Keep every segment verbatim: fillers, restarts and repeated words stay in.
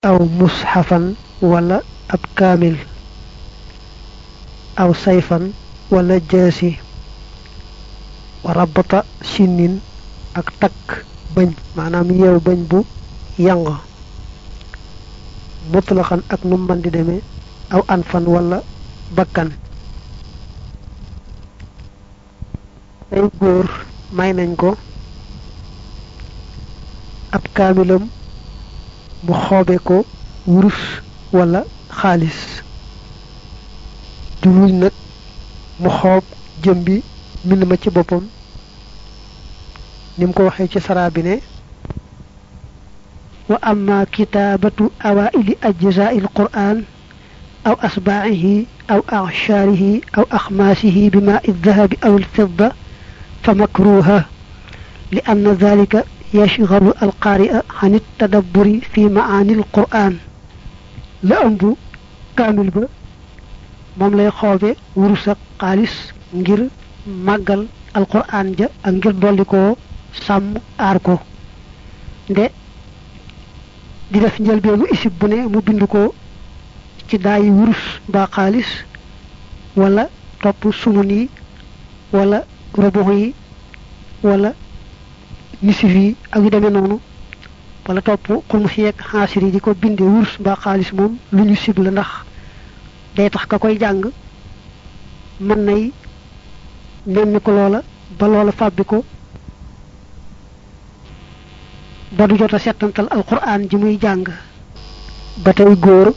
aw mushafan wala ab kaamil aw sayfan wala jaasi wa rabata sinnin ak takk bañ maanaam yeew bañ bu yang mutlaqan ak nu man di demee aw anfan wala bakkan ay góor may nañ ko ab kaamilam mu xoobe ko wurus wala xaalis juluñ nag mu xoob jëm bi mbind ma ci boppam nim ko waxee ci saraa bi ne wa amma kitaabatu awaa'ili ajzaa'il qur'aan aw asbaa'ihi aw a'shaarihi aw axmaasihi bimaa'i dahabi aw alfidda fa makruuha li anna dhalika yashghalu alqaari'a an at-tadabburi fi ma'aani alqur'aan la ëmb kaamil ba moom lay xoobe wurus ak xaalis ngir màggal alqur'aan ja ak ngir dolli ko sàmm aar ko nde di def njëlbeenu isib bu ne mu bind ko ci daayi wurus mbaa xaalis wala topp sumun yi wala robox yi wala nisif yi ak yu demee noonu wala topp xumus yeeg xaasir yi di ko binde wurus mbaa xaalis moom lu ñu sib la ndax day tax ka koy jàng mën nay nemmi ko loola ba loola fàbbi ko ba du jot a settantal alquran ji muy jàng ba tey góor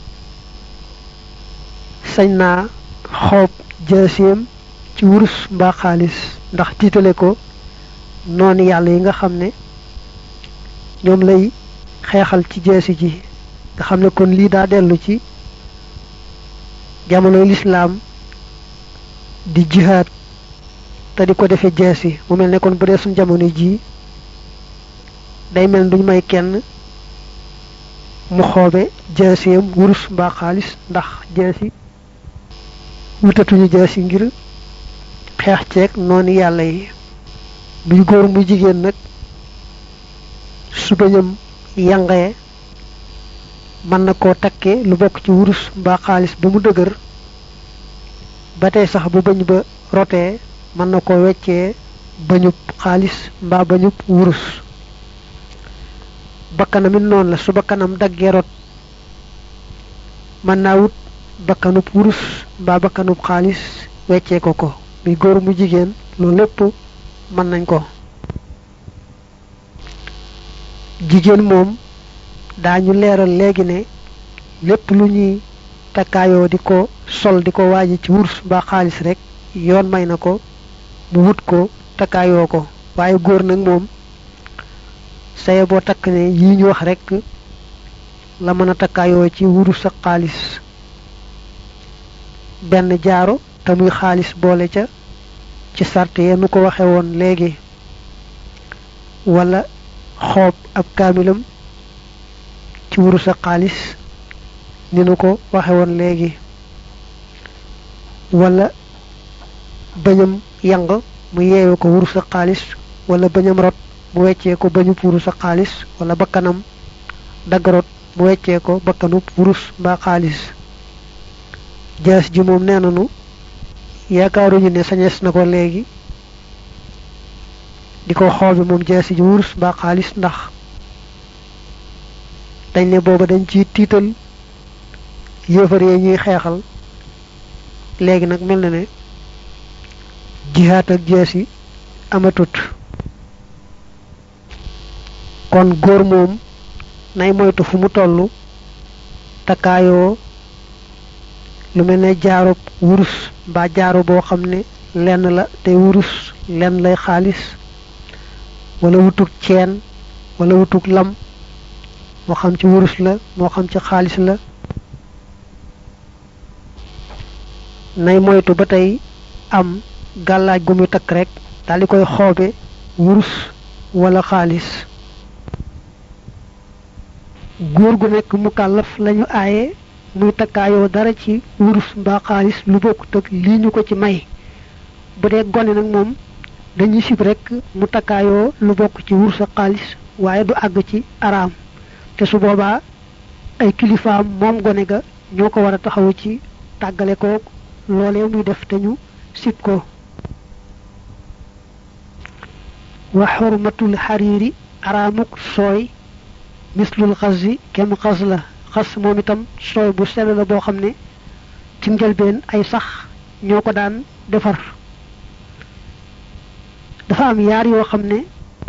sañ naa xoob jaaseem ci wurus mbaa xaalis ndax tiitale ko noonu yàlla yi nga xam ne ñoom lay xeexal ci jaasi ji nga xam ne kon lii daa dellu ci jamonoy lislaam di jihaad te di ko defee jaasi mu mel ne kon bu dee suñ jamono ji day mel duñ may kenn mu xoobe jaaseem wurus mbaa xaalis ndax jaasi wutatuñu jaasi ngir xeex ceeg noonu yàlla yi muy góor muy jigéen nag su bañam yangee mën na koo takke lu bokk ci wurus mbaa xaalis ba mu dëgër ba tey sax bu bañ ba rotee mën na koo weccee bañub xaalis mbaa bañub wurus bakkanam it noonu la su bakkanam daggee rot mën naa wut bakkanub wurus mbaa bakkanub xaalis weccee ko ko muy góor mu jigéen loolu lépp mën nañ ko jigéen moom daañu leeral léegi ne lépp lu ñuy takkaayoo di ko sol di ko waaji ci wurus mbaa xaalis rek yoon may na ko mu wut ko takkaayoo ko waaye góor nag moom saye boo takk ne yi ñu wax rek la mën a takkaayoo ci wurus ak xaalis benn jaaro te muy xaalis boole ca ci sart yee nu ko waxe woon léegi wala xoob ab kaamilam ci wurus ak xaalis ni nu ko waxe woon léegi wala bañam yang mu yeewe ko wurus ak xaalis wala bañam rot mu weccee ko bañub wurus ak xaalis wala bakkanam dagg rot mu weccee ko bakkanub wurus mbaa xaalis jaas ji moom nee nanu yaakaaruñu ne sañees na ko léegi di ko xoobi moom jaasi ji wurus mbaa xaalis ndax dañ ne booba dañ ci tiital yéefar yee ñuy xeexal léegi nag mel na ne jihaat ak jaasi amatut kon góor moom nay moytu fu mu tollu takkaayoo lu mel ne jaarub wurus mbaa jaaro boo xam ne lenn la te wurus lenn lay xaalis wala wutug ceen wala wutug lam moo xam ci wurus la moo xam ci xaalis la nay moytu ba tey am gàllaaj gu muy takk rek daal di koy xoobe wurus wala xaalis góor gu nekk mu kàllaf lañu aaye muy takkaayoo dara ci wurus mbaa xaalis lu bokkut ak lii ñu ko ci may bu dee gone nag moom dañuy sib rek mu takkaayoo lu bokk ci wurus ak xaalis waaye du àgg ci araam te su boobaa ay kilifaam moom gone ga ñoo ko war a taxawu ci tàggale ko loolee muy def te ñu sib ko wa xurmatul xariiri araamuk sooy mislul xasi kem xas la xas moom itam sooy bu sell la boo xam ne ci njëlbeen ay sax ñoo ko daan defar dafa am yaar yoo xam ne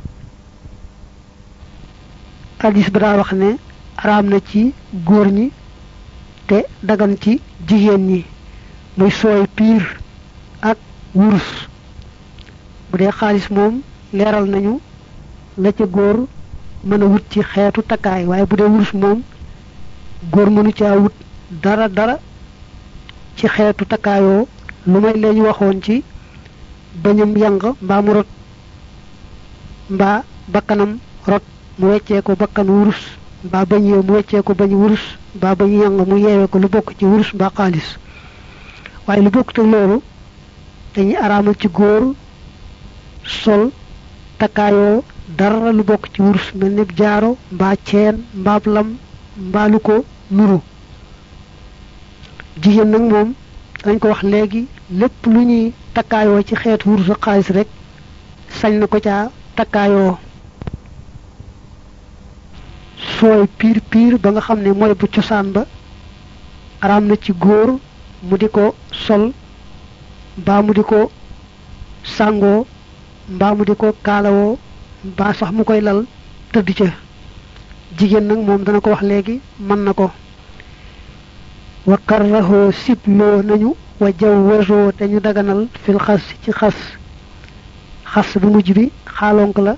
hadis ba daa wax ne araam na ci góor ñi te dagan ci jigéen ñi muy sooy piir ak wurus bu dee xaalis moom leeral nañu la ca góor mën a wut ci xeetu takkaay waaye bu dee wurus moom góor mënu caa wut dara dara ci xeetu takkaayoo lu may lañu waxoon ci bañam yang mbaa mu rot mbaa bakkanam rot mu weccee ko bakkan wurus mbaa bañ yee mu weccee ko bañ wurus mbaa bañ yang mu yeewee ko lu bokk ci wurus mbaa xaalis waaye lu bokk te loolu dañuy araamal ci góor sol takkaayoo dara lu bokk ci wurus mel ni jaaro mbaa ceen mbaab lam mbaa lu ko nuru jigéen nag moom dañ ko wax léegi lépp lu ñuy takkaayoo ci xeetu wurus ak xaalis rek sañ na ko caa takkaayoo sooy piir piir ba nga xam ne mooy bu cosaan ba araam na ci góor mu di ko sol mbaa mu di ko sàngoo mbaa mu di ko kaalawoo mbaa sax mu koy lal tëdd ca jigéen nag moom dana ko wax léegi mën na ko wa karrahoo sibloo nañu wa jawwazoo dañu daganal fil xas ci xas xas bu mujj bi xaalonk la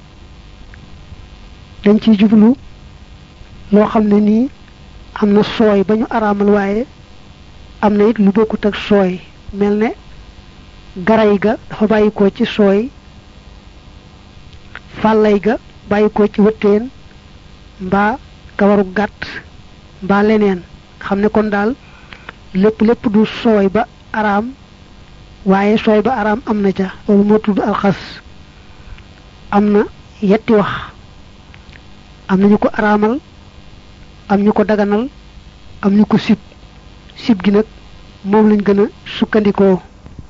dañ ciy jublu loo xam ne nii am na sooy ba ñu araamal waaye am na it lu bokkut ak sooy mel ne garay ga dafa bàyyikoo ci sooy fàllay ga bàyyikoo ci wëttéen mbaa kawaru gàtt mbaa leneen xam ne kon daal lépp lépp du sooy ba araam waaye sooy ba araam am na ca loolu moo tudd alxas am na yetti wax am na ñu ko araamal am ñu ko daganal am ñu ko sib sib gi nag moom lañ gën a sukkandikoo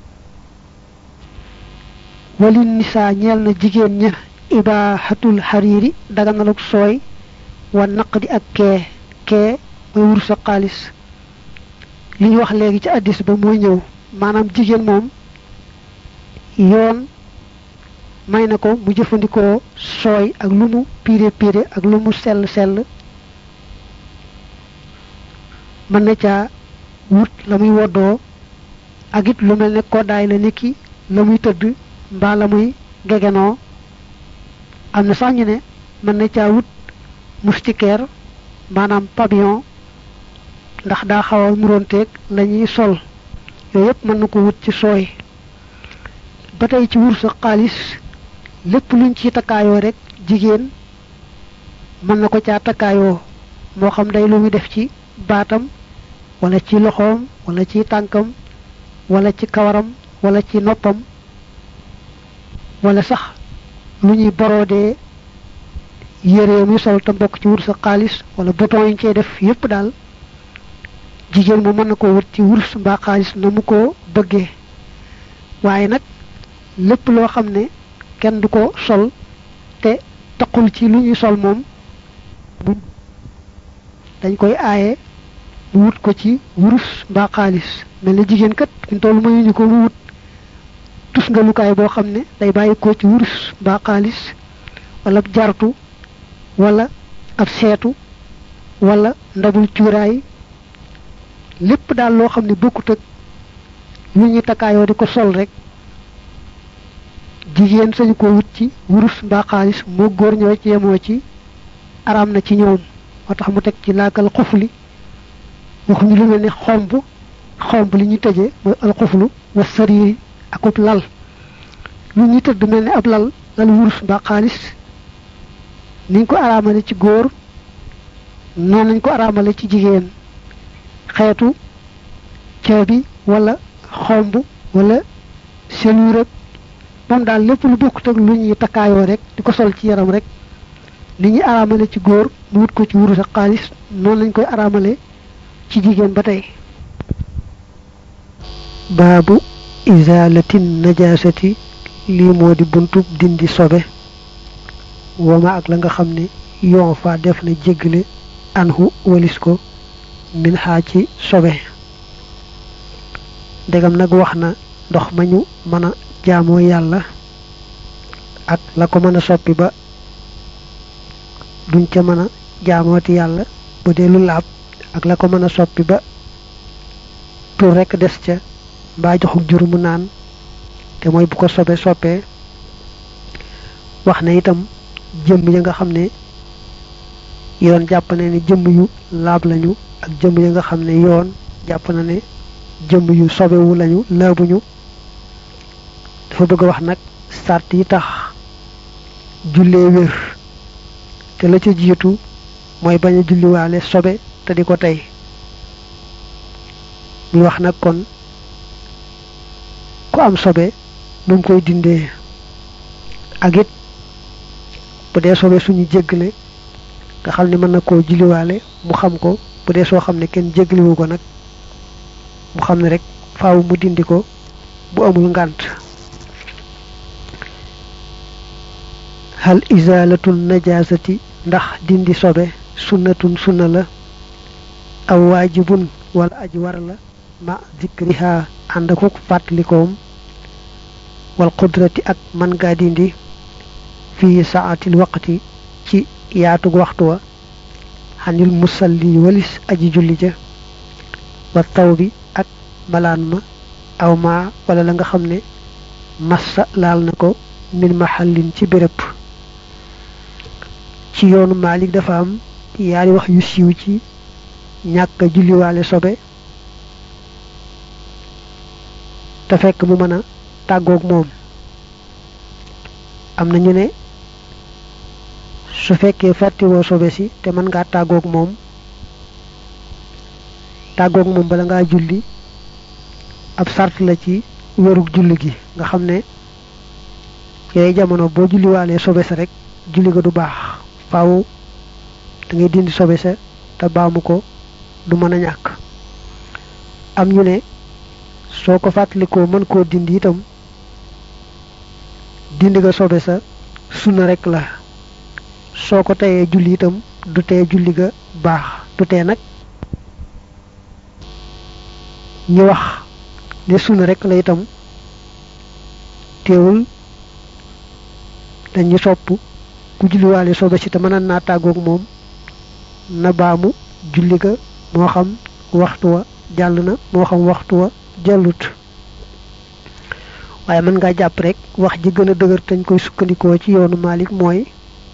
walin nisaa ñeel na jigéen ña ibaaxatul xariiri daganaluk sooy wa naqdi ak kee kee mooy wurus sa xaalis li ñu wax léegi ci addis ba mooy ñëw maanaam jigéen moom yoon may na ko mu jëfandikoo sooy ak lu mu piire piire ak lu mu sell sell mën na caa wut la muy woddoo ak it lu mel ne koddaay la niki la muy tëdd mbaa la muy gegenoo am na sax ñu ne mën na caa wut moustiquaire maanaam pavillon ndax daa xaw a muroonteeg la ñuy sol yooyu yëpp mën na ko wut ci sooy ba tey ci wurus ak xaalis lépp luñ ci takkaayoo rek jigéen mën na ko caa takkaayoo moo xam day lu muy def ci baatam wala ci loxoom wala ci tànkam wala ci kawaram wala ci noppam wala sax lu ñuy boroodee yére muy sol te mbokk ci wurus ak xaalis wala bouton yi ñu cee def yépp daal jigéen mu mën na ko wut ci wurus mbaa xaalis na mu ko bëggee waaye nag lépp loo xam ne kenn du ko sol te taqul ci lu ñuy sol moom dañ koy aaye mu wut ko ci wurus mbaa xaalis mel ne jigéen kat fi toll mayuñu ko mu wut tus nga lukaay boo xam ne day bàyyi ko ci wurus mbaa xaalis wala ab jartu wala ab seetu wala ndabul cuuraay lépp daal loo xam ne bokkut ak lu ñuy takkaayoo di ko sol rek jigéen sañu ko wut ci wurus mbaa xaalis moo góor ñoo ci yemoo ci araam na ci ñoom moo tax mu teg ci laakal xufli waxuñu lu mel ne xomb xomb li ñu tëjee mooy alxuflu wa sariiri akub lal lu ñuy tëdd mel ne ab lal lal wurus mbaa xaalis niñ ko araamale ci góor noonu nañ ko araamale ci jigéen xeetu caabi wala xomb wala seluur ak moom daal lépp lu bokkut ak lu ñuy takkaayoo rek di ko sol ci yaram rek li ñi aramale ci góor mu wut ko ci wuru sa xaalis noonu lañ koy aramale ci jigéen ba tey baabu izalatin najasati lii moo di buntub dindi sobe wama ak la nga xam ne yoon fa def na jéggale anhu walis ko min xaa ci sobe ndegam nag wax na ndox ma ñu mën a jaamoo yàlla ak la ko mën a soppi ba duñ ca mën a jaamooti yàlla bu dee lu laab ak la ko mën a soppi ba tur rekk des ca mbaa joxuk jur mu naan te mooy bu ko sobe soppee wax na itam jëmm ya nga xam ne yoon jàpp na ne jëmm yu laab lañu ak jëmm ya nga xam ne yoon jàpp na ne jëmm yu sobewu lañu laabuñu dafa bëgg a wax nag sart yi tax jullee wér te la ca jiitu mooy bañ a julliwaale sobe te di ko tey muy wax nag kon ku am sobe nu mu koy dindee ak it bu dee sobe suñu jéggale nga xam ne mën na koo julliwaale mu xam ko bu dee soo xam ne kenn jéggaliwu ko nag mu xam ne rek faaw mu dindi ko bu amul ngànt hal izalatul najasati ndax dindi sobe sunnatun sunna la aw waajibun wala aji war la ma zikriha ànd ak fàttalikoom wal qudrati ak man gaa dindi fii saatil waqti ci yaatug waxtu wa xanil musalli walis aji julli ja wa taw bi ak malaan ma aw ma wala la nga xam ne massa laal na ko min mahallin ci béréb ci yoonu Maalik dafa am yaari wax yu siiw ci ñàkk a julliwaale sobe te fekk mu mën a tàggoog moom am na ñu ne su fekkee fàttiwoo sobe si te mën ngaa tàggoog moom tàggoog moom bala ngaa julli ab sart la ci wérug julli gi nga xam ne yooyu jamono boo julliwaalee sobe sa rek julli ga du baax faaw da ngay dindi sobe sa te baamu ko du mën a ñàkk am ñu ne soo ko fàttalikoo mën koo dindi itam dindi ga sobe sa sunna rek la soo ko teyee julli itam du tee julli ga baax du tee nag ñu wax ne sunna rek la itam teewul dañu sopp ku julliwaale sobe si te mën naa tàggoog moom na baamu julli ga moo xam waxtu wa jàll na moo xam waxtu wa jàllut waaye mën ngaa jàpp rek wax ji gën a dëgër tañ koy sukkandikoo ci yoonu Maalik mooy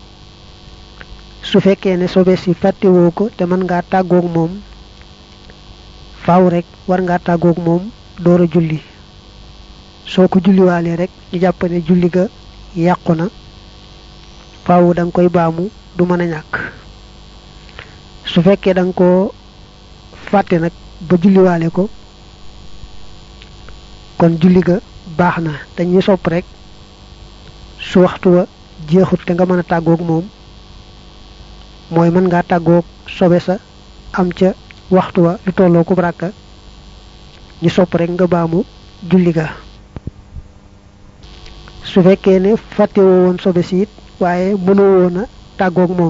su fekkee ne sobe si fàttewoo ko te mën ngaa tàggoog moom faaw rek war ngaa tàggoog moom door a julli soo ko julliwaalee rek ñu jàpp ne julli ga yàqu na faaw da nga koy baamu du mën a ñàkk su fekkee da nga koo fàtte nag ba julliwaale ko kon julli ga baax na dañuy sopp rek su waxtu wa jeexut te nga mën a tàggoog moom mooy mën ngaa tàggoog sobe sa am ca waxtu wa lu tolloo ko rakka ñu sopp rek nga baamu julli ga su fekkee ne fàttewoo woon sobe si it waaye mënoo woon a tàggoog moom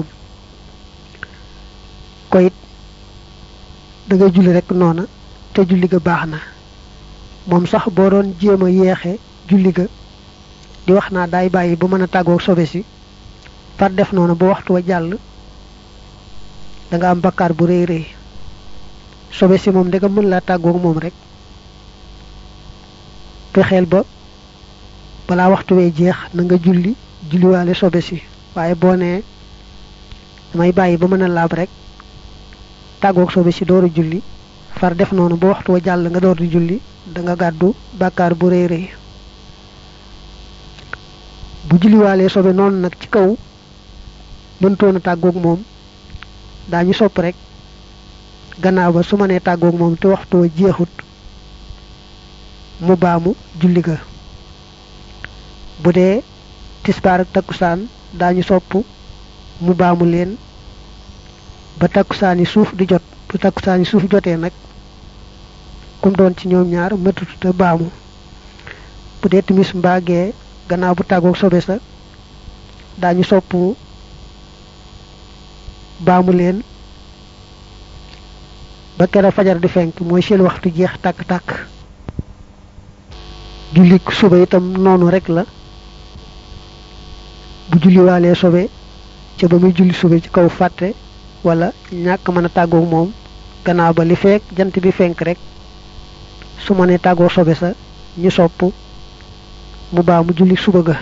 ko it da nga julli rek noona te julli ga baax na moom sax boo doon jéem a yeexe julli ga di wax naa daay bàyyi ba mën a tàggoog sobe si far def noona ba waxtu wa jàll da nga am bakkaar bu rëy rëy sobe si moom da nga mën laa tàggoog moom rek fexeel ba balaa waxtu wee jeex na nga julli julliwaale sobe si waaye boo nee damay bàyyi ba mën a laab rek tàggoog sobe si door a julli far def noonu ba waxtu wa jàll nga door di julli da nga gàddu bàkkaar bu rëy rëy bu julliwaalee sobe noonu nag ci kaw mëntoon a tàggoog moom daañu sopp rek gannaaw ba su ma nee tàggoog moom te waxtu wa jeexut mu baamu julli ga bu dee tisbaar ak takkusaan daañu sopp mu baamu leen ba takkusaani suuf di jot bu takkusaani suuf jotee nag kum doon ci ñoom ñaar mëtatu te baamu bu dee timis mbaa gee gannaaw bu tàggoog sobe sa daañu sopp baamu leen ba kera fajar di fenk mooy seen waxtu jeex tàkk-tàkk julli suba itam noonu rek la bu julliwaalee sobe ca ba muy julli suba ci kaw fàtte wala ñàkk mën a tàggoog moom gannaaw ba li fekk jant bi fenk rek su ma ne tàggoo sobe sa ñu sopp mu baa mu julli suba ga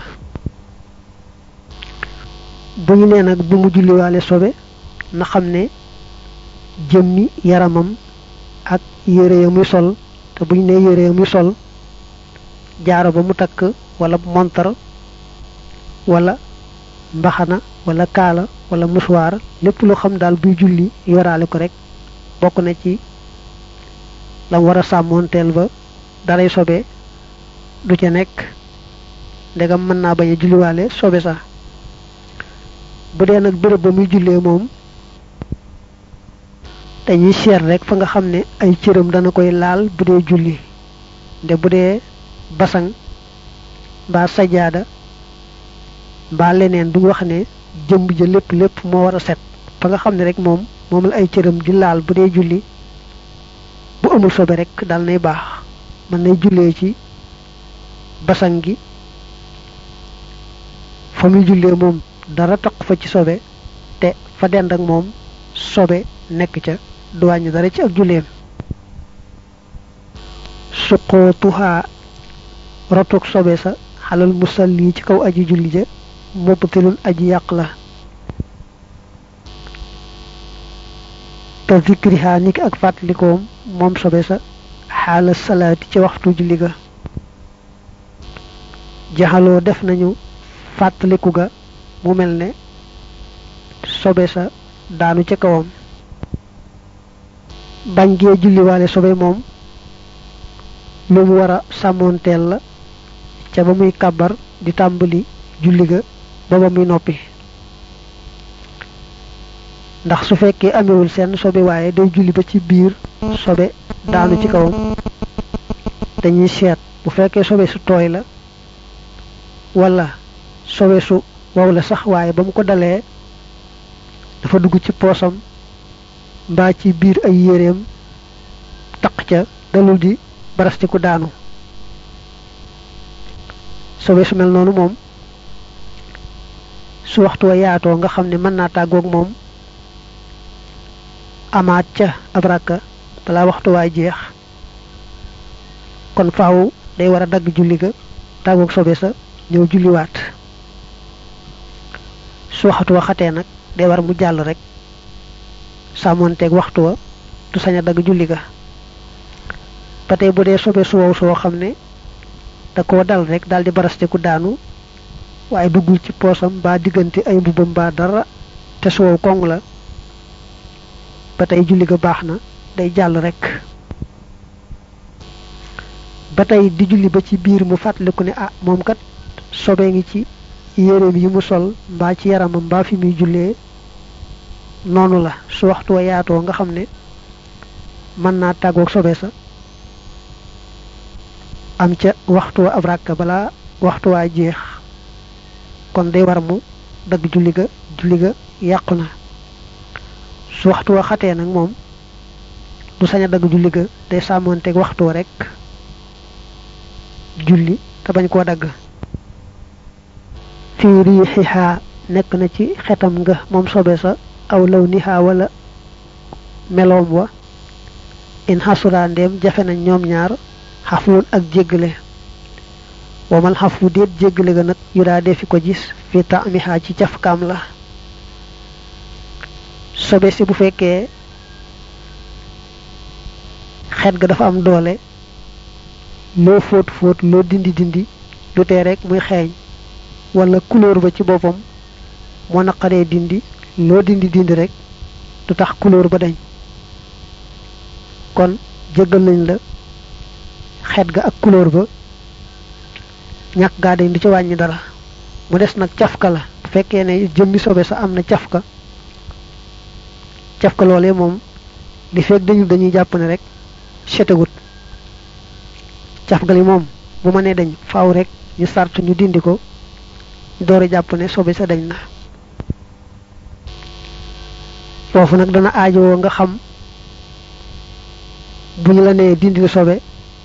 bu ñu nee nag bu mu julliwaale sobe na xam ne jëmmi yaramam ak yére ya muy sol te bu ñu nee yére ya muy sol jaaro ba mu takk wala montar wala mbaxana wala kaala wala muswaar lépp lu xam daal buy julli yoraale ko rek bokk na ci lam war a sàmmoonteel ba daray sobe du ca nekk ndegam mën naa bañ a julliwaale sobe sax bu dee nag béréb ba muy jullee moom dañuy seet rek fa nga xam ne ay cëram dana koy laal bu dee julli nde bu dee basang mbaa sajaada mbaa leneen duñ wax ne jëmb ja lépp lépp moo war a set fa nga xam ne rek moom moom la ay cëram di laal bu dee julli bu amul sobe rek dal nay baax mën nay jullee ci basang gi fa muy jullee moom dara taq fa ci sobe te fa dend ak moom sobe nekk ca du wàññi dara ci ak julleem suqootuhaa rotuk sobe sa xalal musalli ci kaw aji julli ja mubtilun aji yàq la te zikriha niki ak fàttalikoom moom sobe sa xaala salaati ci waxtu julli ga jaxaloo def nañu fàttaliku ga mu mel ne sobe sa daanu ca kawam bañ gee julliwaale sobe moom lu mu war a sàmmoonteel la ca ba muy kàbbar di tàmbali julli ga ba ba muy noppi ndax su fekkee amewul seen sobe waaye day julli ba ci biir sobe daanu ci kawam dañuy seet bu fekkee sobe su tooy la wala sobe su wow la sax waaye ba mu ko dalee dafa dugg ci poosam mbaa ci biir ay yéreem taq ca dalul di barastiku daanu sobe su mel noonu moom su waxtu wa yaatoo nga xam ne mën naa tàggoog moom amaat ca ab rakka balaa waxtu waa jeex kon faaw day war a dagg julli ga tàggoog sobe sa ñëw julliwaat su waxtu wa xatee nag day war mu jàll rek sàmmoonteeg waxtu wa du sañ a dagg julli ga ba tey bu dee sobe su wow soo xam ne da koo dal rek daal di barasteku daanu waaye duggul ci poosam mbaa diggante ay mbubam mbaa dara te su wow koŋ la ba tey julli ga baax na day jàll rek ba tey di julli ba ci biir mu fàttaliku ne ah moom kat sobe ngi ci yéreem yi mu sol mbaa ci yaramam mbaa fi muy jullee noonu la su waxtu wa yaatoo nga xam ne mën naa tàggoog sobe sa am ca waxtu wa ab ràkka balaa waxtu waa jeex kon day war mu dagg julli ga julli ga yàqu na su waxtu wa xatee nag moom du sañ a dagg julli ga day sàmmoonteeg waxtu wa rek julli te bañ koo dagg fii riixihaa nekk na ci xetam nga moom sobe sa aw law nihaa wala meloom wa in xasura ndeem jafe nañ ñoom ñaar xafuun ak jéggale wamal xafu déet jéggale ga nag yu daa defi ko gis fi taamihaa ci cafkaam la sobe si bu fekkee xet ga dafa am doole loo fóot fóot loo dindi dindi du tee rek muy xeeñ wala couleur ba ci boppam moo naqaree dindi loo dindi dindi rek du tax couleur ba dañ kon jéggal nañ la xet ga ak couleur ba ñàkk gaa dañ du ci wàññi dara mu des nag cafka la bu fekkee ne jëmmi sobe sa am na cafka cafka loolee moom li fekk dañu dañuy jàpp ne rek setegut cafka li moom bu ma nee dañ faaw rek ñu sartu ñu dindi ko door a jàpp ne sobe sa dañ na foofu nag dana aajowoo nga xam bu ñu la nee dindi sobe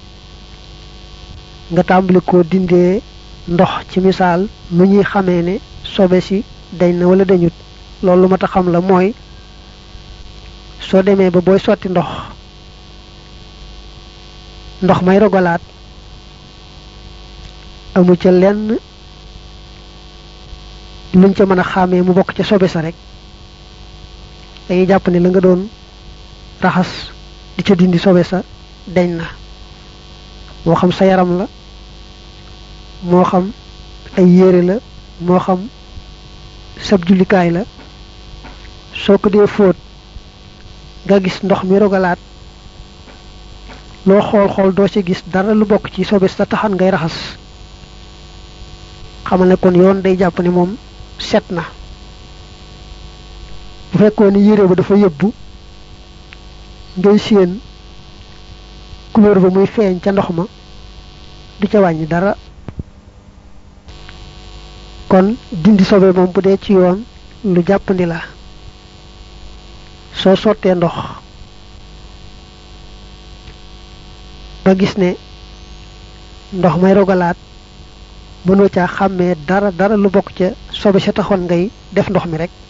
nga tàmbali ko dindee ndox ci misaal nu ñuy xamee ne sobe si dañ na wala dañut loolu ma ta xam la mooy soo demee ba booy sotti ndox ndox may rogalaat amu ca lenn luñ ca mën a xàmmee mu bokk ca sobe sa rek dañuy jàpp ne la nga doon raxas di ca dindi sobe sa dañ na moo xam sa yaram la moo xam ay yére la moo xam sab jullikaay la soo ko dee fóot nga gis ndox mi rogalaat loo xool xool doo ci gis dara lu bokk ci sobe sa taxan ngay raxas xamal ne kon yoon day jàpp ne moom set na bu fekkoon ni yére ba dafa yëbbu ngay séen couleur ba muy feeñ ca ndox ma du ca wàññi dara kon dindi sobe moom bu dee ci yoon lu jàppandi la soo sottee ndox ba gis ne ndox may rogalaat mënoo caa xàmmee dara dara lu bokk ca sobe sa taxoon ngay def ndox mi rek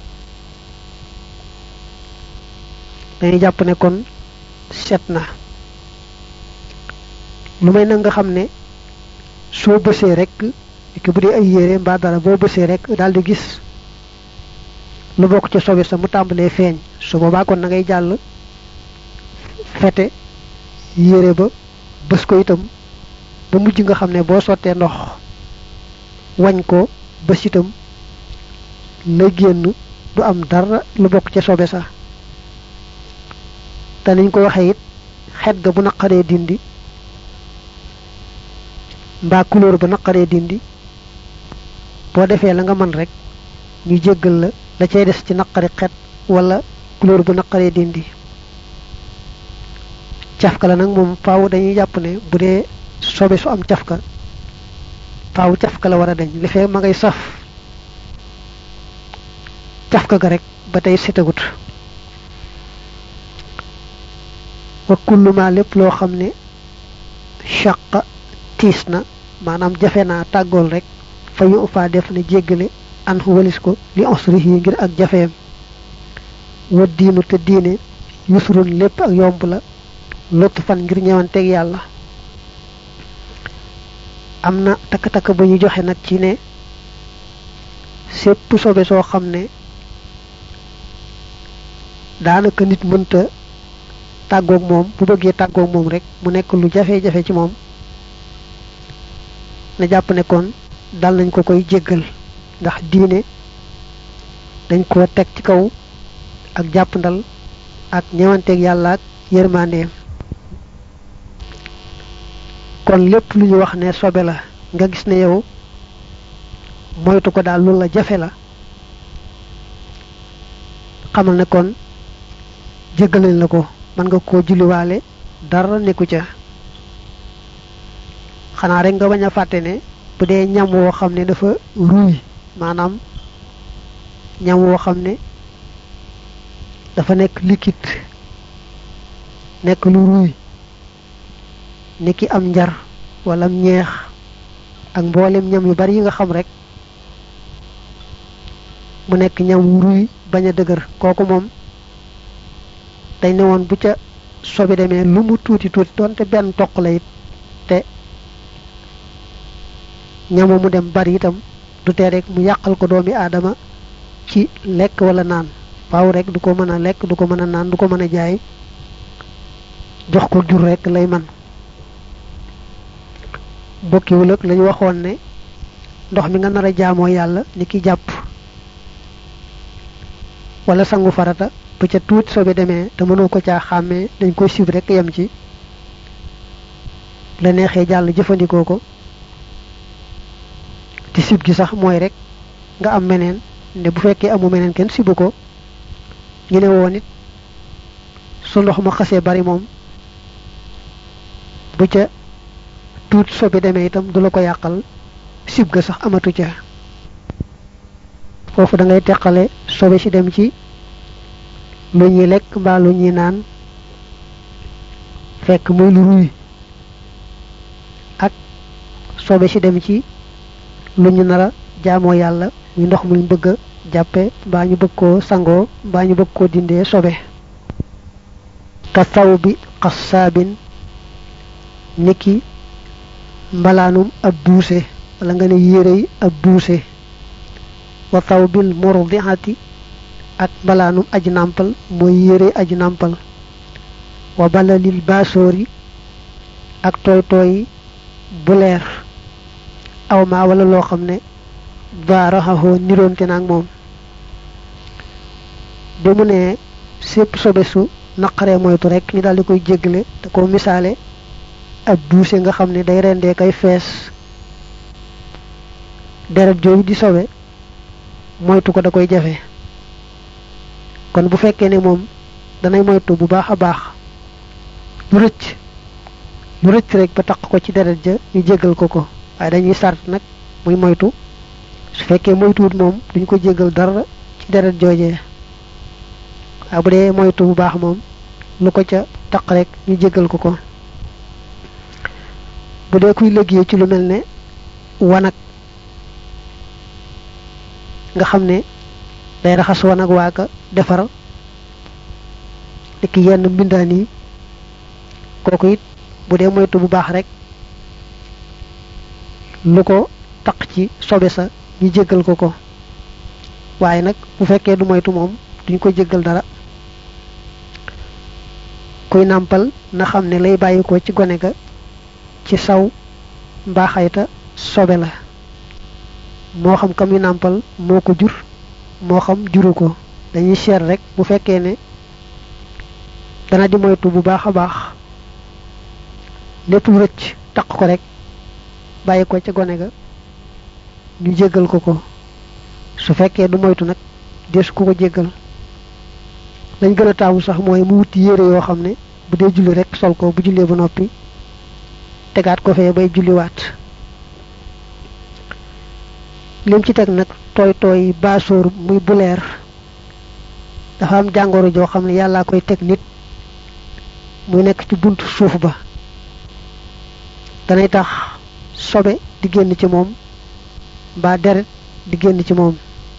dañuy jàpp ne kon set na lu may nag nga xam ne soo bësee rek ki bu dee ay yére mbaa dara boo bësee rek daal di gis lu bokk ca sobe sa mu tàmbalee feeñ su boobaa kon na ngay jàll fete yére ba bës ko itam ba mujj nga xam ne boo sottee ndox wañ ko bës itam la génn du am dara lu bokk ca sobe sa te niñ ko waxee it xet ga bu naqaree dindi mbaa couleur ba naqaree dindi boo defee la nga mën rek ñu jéggal la la cay des ci naqari xet wala couleur bu naqaree dindi cafka la nag moom faaw dañuy jàpp ne bu dee sobe su am cafka faaw cafka la war a dañ li fee ma ngay saf cafka ga rek ba tey setagut wa kullu ma lépp loo xam ne shaqa tiis na maanaam jafe naa tàggool rek fa yu faa def na jéggale an walis ko li usrihi ngir ak jafeem wa diinu te diine yusrun lépp ak yomb la lottu fan ngir ñëwanteeg yàlla am na takk-takk bu ñu joxe nag ci ne sépp sobe soo xam ne daanaka nit mënta tàggoog moom bu bëggee tàggoog moom rek mu nekk lu jafe-jafe ci moom na jàpp ne kon dal nañ ko koy jéggal ndax diine dañ ko teg ci kaw ak jàppandal ak ñewanteeg yàlla ak yërmandeem kon lépp lu ñu wax ne sobe la nga gis ne yow moytu ko daal lu la jafe la xamal ne kon jéggal nañ la ko man nga koo julliwaale dara nekku ca xanaa rek nga bañ a fàtte ne bu dee ñam woo xam ne dafa ruuy maanaam ñam woo xam ne dafa nekk liquide nekk lu ruuy niki am njar wala am ñeex ak mboolem ñam yu bari yi nga xam rek mu nekk ñam wu ruuy bañ a dëgër kooku moom dañ ne woon bu ca sobi demee lu mu tuuti tuuti doonte benn toq la it te ñamu mu dem bari itam du tee rek mu yàqal ko doomi aadama ci lekk wala naan faaw rek du ko mën a lekk du ko mën a naan du ko mën a jaay jox ko jur rek lay man bokkiwul ak lañu waxoon ne ndox mi nga nar a jaamoo yàlla ni ki jàpp wala sangu farata bu ca tuuti sobe demee te mënoo ko caa xàmmee dañ koy sib rek yem ci la neexee jàll jëfandikoo ko ci sib gi sax mooy rek nga am meneen ne bu fekkee amu meneen kenn sibu ko ñu ne woon it su ndox ma xasee bari moom bu ca tuut sobe demee itam du la ko yàqal sib ga sax amatu ca foofu da ngay teqale sobe si dem ci lu ñuy lekk mbaa lu ñuy naan fekk muy lu ruy ak sobe si dem ci lu ñu nara jaamoo yàlla muy ndox muñ bëgg a jàppe mbaa ñu bëgg koo sangoo mbaa ñu bëgg koo dindee sobe ka taw bi xassaabin niki mbalaanum ab buuse wala nga ne yérey ab buuse wa taw bil murdiati ak mbalaanum aji nàmpal mooy yére aji nàmpal wa balalil basoori ak tooy tooy bu leer aw ma wala loo xam ne baaraxaxoo niroonte naag moom ba mu ne sépp sobe su naqaree moytu rek ñu daal di koy jéggale te ko misaale ab buuse nga xam ne day rendee kay fees deret jooyu di sobe moytu ko da koy jafe kon bu fekkee ne moom danay moytu bu baax a baax lu rëcc lu rëcc rek ba taq ko ci deret ja ñu jéggal ko ko waaye dañuy sart nag muy moytu su fekkee moytuwut moom duñ ko jéggal dara ci deret joojee waaye bu dee moytu bu baax moom lu ko ca taq rek ñu jéggal ko ko bu dee kuy liggéey ci lu mel ne wanag nga xam ne day raxas wanag waaka defar ki yenn mbindaan yi kooku it bu dee moytu bu baax rek lu ko taq ci sobe sa ñu jéggal ko ko waaye nag bu fekkee du moytu moom duñ ko jéggal dara kuy nàmpal na xam ne lay bàyyi ko ci gone ga ci saw mbaa xayta sobe la moo xam kam yu nàmpal moo ko jur moo xam juru ko dañuy seet rek bu fekkee ne dana di moytu bu baax a baax lépp lu rëcc taq ko rek bàyyi ko ca gone ga ñu jéggal ko ko su fekkee du moytu nag des ku ko jéggal lañ gën a taamu sax mooy mu wuti yére yoo xam ne bu dee julli rek sol ko bu jullee ba noppi tegaat ko fee bay julliwaat lim ci teg nag tooy tooy baasoor muy buleer dafa am jàngoro joo xam ne yàllaa koy teg nit muy nekk ci buntu suuf ba danay tax sobe di génn ci moom mbaa deret di génn ci moom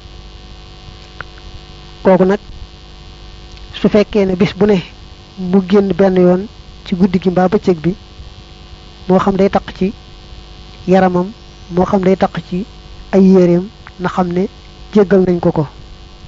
kooku nag su fekkee ne bis bu ne mu génn benn yoon ci guddi gi mbaa bëccëg bi moo xam day taq ci yaramam moo xam day taq ci ay yéreem na xam ne jéggal nañ ko ko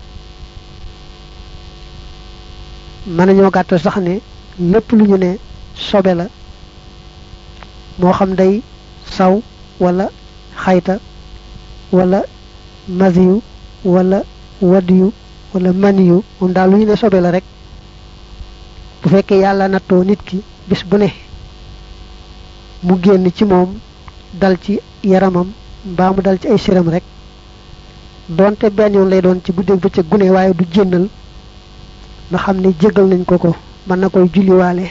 mën nañoo gàttal sax ne lépp lu ñu ne sobe la moo xam day saw wala xayta wala masiyu wala wadiyu wala maniyu moom daal lu ñu ne sobe la rek bu fekkee yàlla nattoo nit ki bis bu ne mu génn ci moom dal ci yaramam mbaa mu dal ci ay siram rek doonte benn yoon lay doon ci guddeeg bëccëg gune waaye du jénnal na xam ne jéggal nañ ko ko mën na koy julliwaale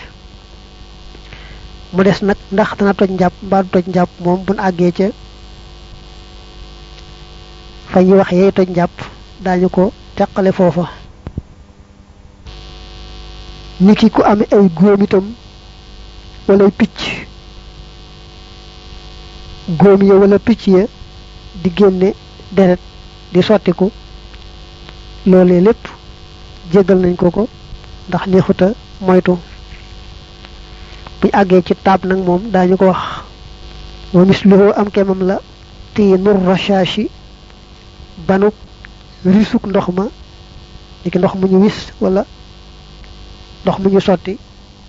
mu des nag ndax dana toj njàpp mbaa du toj njàpp moom buñ àggee ca fa ñuy wax yey toj njàpp daañu ko teqale foofa niki ku amee ay góom itam wala ay picc góom ya wala picc ya di génne deret di sottiku loolee lépp jéggal nañ ko ko ndax neexuta moytu buñ àggee ci taab nag moom daañu ko wax wa misluhu am kemam la tiinur rashashi banuk risuk ndox ma niki ndox mu ñu wis wala ndox mu ñu sotti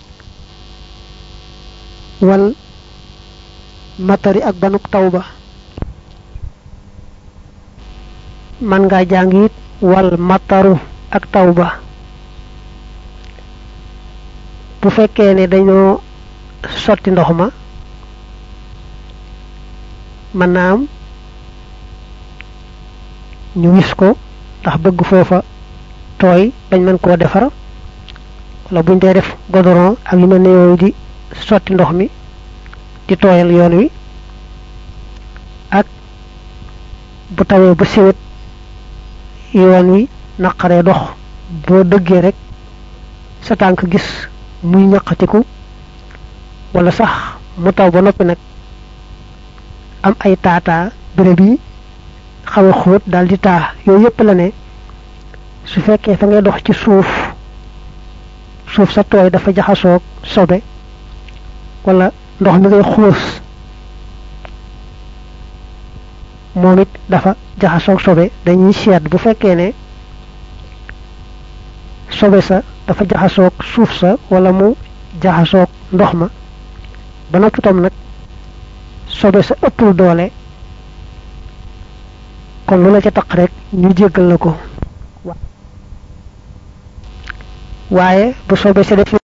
wal matari ak banuk tawba man nga jàng it wal mataru ak tawba bu fekkee ne dañoo sotti ndox ma mën naa am ñu wis ko ndax bëgg foofa tooy bañ mën koo defar wala buñ dee def godoron ak yu mel ne yooyu di sotti ndox mi di tooyal yoon wi ak bu tawee ba siwet yoon wi naqaree dox boo dëggee rek sa tànk gis muy ñaqatiku wala sax mu taw ba noppi nag am ay taataa béréb yi xaw a xóot daal di taa yooyu yëpp la ne su fekkee fa ngay dox ci suuf suuf sa tooy dafa jaxasoog sobe wala ndox mi ngay xuus moom it dafa jaxasoog sobe dañuy seet bu fekkee ne sobe sa dafa jaxasoog suuf sa wala mu jaxasoog ndox ma ba noppi tam nag sobe sa ëppul doole kon lu la ca taq rek ñu jéggal la ko waaye bu sobe sa def